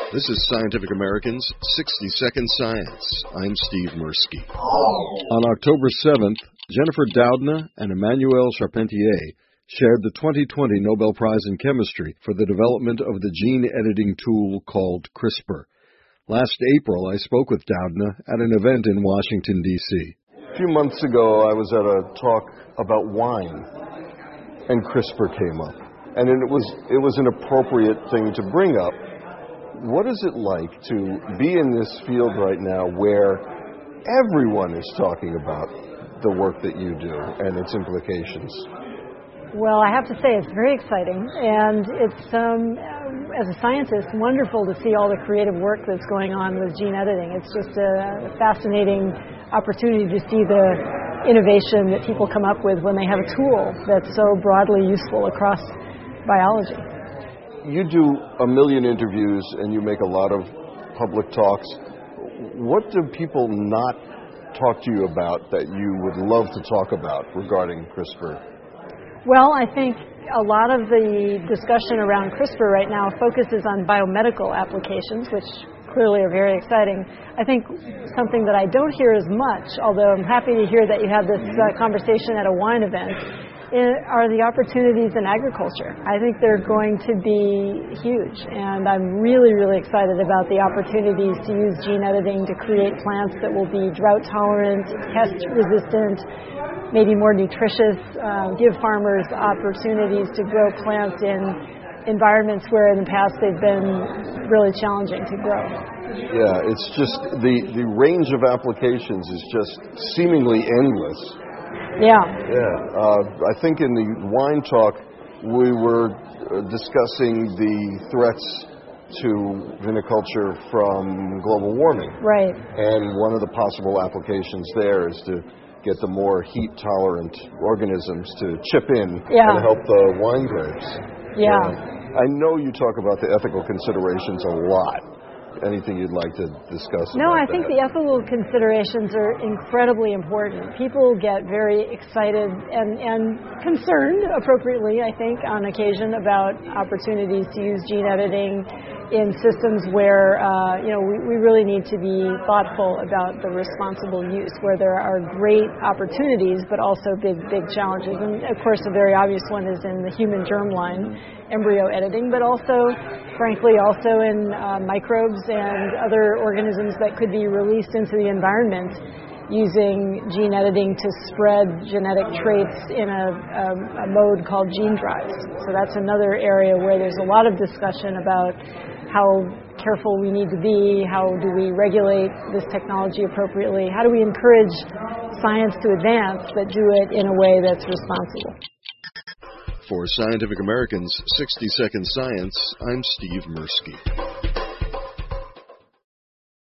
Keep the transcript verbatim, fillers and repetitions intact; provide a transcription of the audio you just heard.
This is Scientific American's sixty second Science. I'm Steve Mirsky. On October seventh, Jennifer Doudna and Emmanuelle Charpentier shared the twenty twenty Nobel Prize in Chemistry for the development of the gene-editing tool called CRISPR. Last April, I spoke with Doudna at an event in Washington, D C A few months ago, I was at a talk about wine, and CRISPR came up. And it was, it was an appropriate thing to bring up. What is it like to be in this field right now where everyone is talking about the work that you do and its implications? Well, I have to say it's very exciting, and it's, um, as a scientist, wonderful to see all the creative work that's going on with gene editing. It's just a fascinating opportunity to see the innovation that people come up with when they have a tool that's so broadly useful across biology. You do a million interviews and you make a lot of public talks. What do people not talk to you about that you would love to talk about regarding CRISPR? Well, I think a lot of the discussion around CRISPR right now focuses on biomedical applications, which clearly are very exciting. I think something that I don't hear as much, although I'm happy to hear that you had this uh, conversation at a wine event, are the opportunities in agriculture. I think they're going to be huge, and I'm really, really excited about the opportunities to use gene editing to create plants that will be drought tolerant, pest resistant, maybe more nutritious, uh, give farmers opportunities to grow plants in environments where in the past they've been really challenging to grow. Yeah, it's just the, the range of applications is just seemingly endless. Yeah. Yeah. Uh, I think in the wine talk, we were discussing the threats to viniculture from global warming. Right. And one of the possible applications there is to get the more heat-tolerant organisms to chip in yeah. and help the wine grapes. Yeah. Uh, I know you talk about the ethical considerations a lot. Anything you'd like to discuss? No, about I think that? the ethical considerations are incredibly important. People get very excited and, and concerned, appropriately, I think, on occasion about opportunities to use gene editing in systems where, uh, you know, we, we really need to be thoughtful about the responsible use, where there are great opportunities, but also big, big challenges. And, of course, a very obvious one is in the human germline embryo editing, but also, frankly, also in uh, microbes and other organisms that could be released into the environment using gene editing to spread genetic traits in a, a, a mode called gene drives. So that's another area where there's a lot of discussion about how careful we need to be, how do we regulate this technology appropriately, how do we encourage science to advance, but do it in a way that's responsible. For Scientific American's sixty second Science, I'm Steve Mirsky.